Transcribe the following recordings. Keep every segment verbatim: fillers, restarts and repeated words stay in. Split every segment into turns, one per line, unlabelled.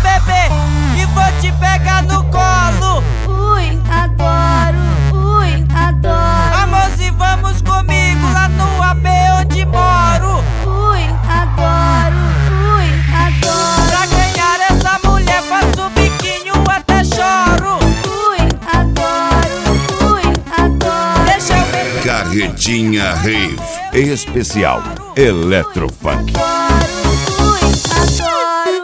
bebê e vou te pegar no colo.
Ui, adoro, ui, adoro.
Amorzinho, vamos comigo lá no A B onde moro.
Ui, adoro, ui, adoro.
Pra ganhar essa mulher faço biquinho até choro.
Ui, adoro, ui, adoro.
Deixa eu ver.
Carretinha Rave especial Eletrofunk.
Adoro, ui, adoro.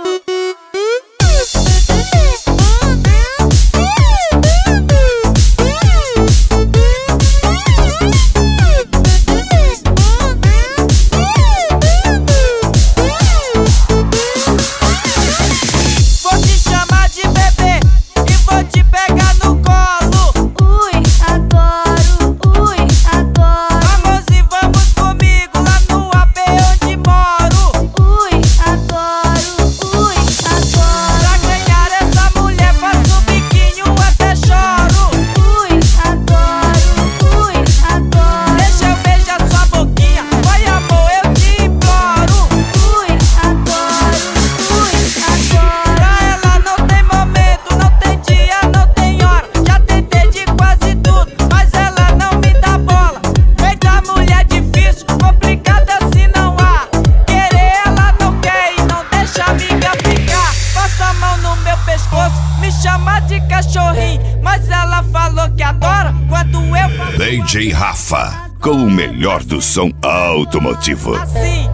Vou te chamar de bebê e vou te pegar no colo.
Ui, adoro, ui, adoro.
Amorzinho, vamos comigo lá no A B onde moro.
Ui, adoro, ui, adoro.
Pra ganhar essa mulher faço biquinho até choro.
Ui, adoro, ui, adoro.
Deixa eu beijar sua boquinha, vai amor, eu te imploro.
Ui, adoro, ui, adoro.
Pra ela não tem momento, não tem dia, não tem hora. Já tentei de quase tudo, mas ela não me dá bola. Feita mulher difícil, complicada se não há. Querer ela não quer e não deixa a amiga ficar. Passa a mão no meu pescoço, me chama de cachorrinho, mas ela falou que adora quando eu falo
D J Rafa, com o melhor do som automotivo.
assim.